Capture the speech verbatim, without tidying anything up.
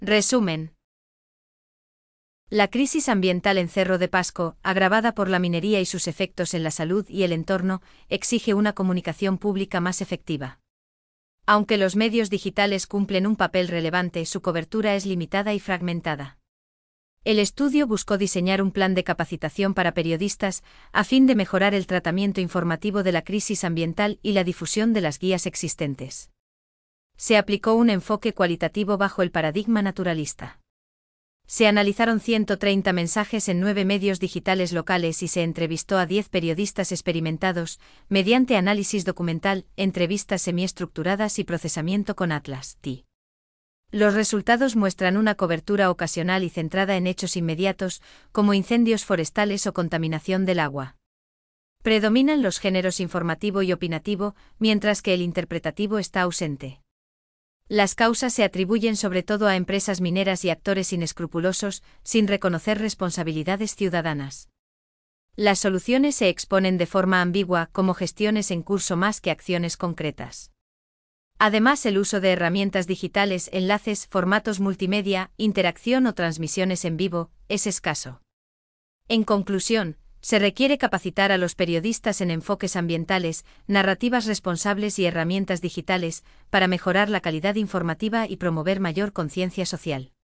Resumen. La crisis ambiental en Cerro de Pasco, agravada por la minería y sus efectos en la salud y el entorno, exige una comunicación pública más efectiva. Aunque los medios digitales cumplen un papel relevante, su cobertura es limitada y fragmentada. El estudio buscó diseñar un plan de capacitación para periodistas, a fin de mejorar el tratamiento informativo de la crisis ambiental y la difusión de las guías existentes. Se aplicó un enfoque cualitativo bajo el paradigma naturalista. Se analizaron ciento treinta mensajes en nueve medios digitales locales y se entrevistó a diez periodistas experimentados, mediante análisis documental, entrevistas semiestructuradas y procesamiento con Atlas T I. Los resultados muestran una cobertura ocasional y centrada en hechos inmediatos, como incendios forestales o contaminación del agua. Predominan los géneros informativo y opinativo, mientras que el interpretativo está ausente. Las causas se atribuyen sobre todo a empresas mineras y actores inescrupulosos, sin reconocer responsabilidades ciudadanas. Las soluciones se exponen de forma ambigua, como gestiones en curso más que acciones concretas. Además, el uso de herramientas digitales, enlaces, formatos multimedia, interacción o transmisiones en vivo, es escaso. En conclusión, se requiere capacitar a los periodistas en enfoques ambientales, narrativas responsables y herramientas digitales, para mejorar la calidad informativa y promover mayor conciencia social.